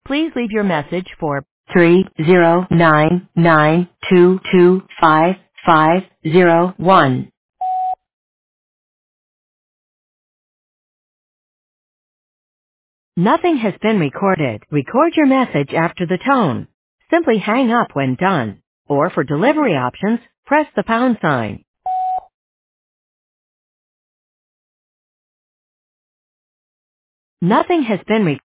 Please leave your message for 30992255501. Nothing has been recorded. Record your message after the tone. Simply hang up when done. Or for delivery options, press the pound sign. Nothing has been recorded.